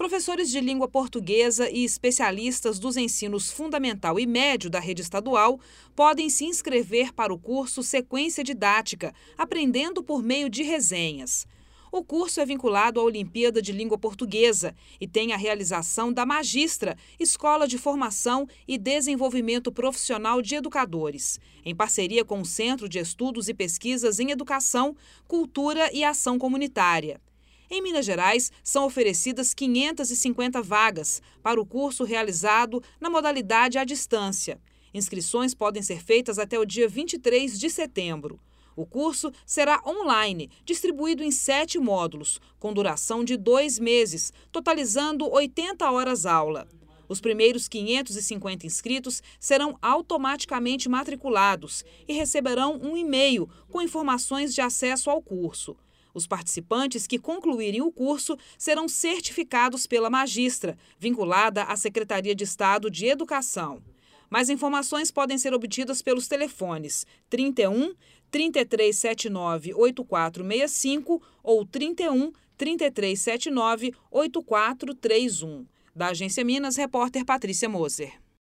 Professores de língua portuguesa e especialistas dos ensinos fundamental e médio da rede estadual podem se inscrever para o curso Sequência Didática, aprendendo por meio de resenhas. O curso é vinculado à Olimpíada de Língua Portuguesa e tem a realização da Magistra, Escola de Formação e Desenvolvimento Profissional de Educadores, em parceria com o Centro de Estudos e Pesquisas em Educação, Cultura e Ação Comunitária. Em Minas Gerais, são oferecidas 550 vagas para o curso realizado na modalidade à distância. Inscrições podem ser feitas até o dia 23 de setembro. O curso será online, distribuído em 7 módulos, com duração de 2 meses, totalizando 80 horas aula. Os primeiros 550 inscritos serão automaticamente matriculados e receberão um e-mail com informações de acesso ao curso. Os participantes que concluírem o curso serão certificados pela Magistra, vinculada à Secretaria de Estado de Educação. Mais informações podem ser obtidas pelos telefones 31 3379 8465 ou 31 3379 8431. Da Agência Minas, repórter Patrícia Moser.